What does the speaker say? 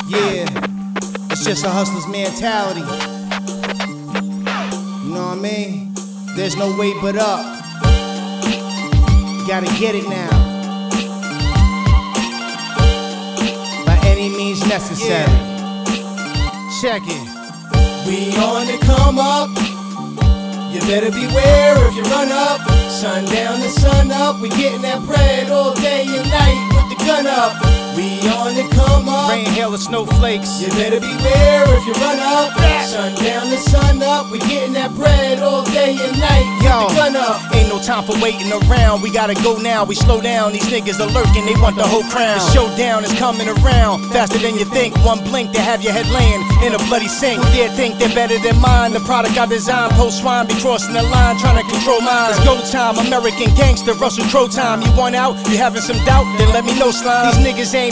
Yeah, it's just a hustler's mentality. You know what I mean? There's no way but up. Gotta get it now. By any means necessary. Yeah. Check it. We on the come up. You better beware if you run up. Sun down to sun up. We getting that bread all day and night with the gun up. We on the come up. Rain, hail, or snowflakes. You better beware if you run up. Sun down to sun up. We getting that bread all day and night with the gun up. Ain't no time for waiting around. We gotta go now. We slow down. These niggas are lurking. They want the whole crown. The showdown is coming around faster than you think. One blink to have your head laying in a bloody sink. Who dare think they're better than mine? The product I designed. Post swine be crossing the line, trying to control mine. It's go time. American gangster, Russell Crowe time. You want out? You having some doubt? Then let me know, slime. These niggas ain't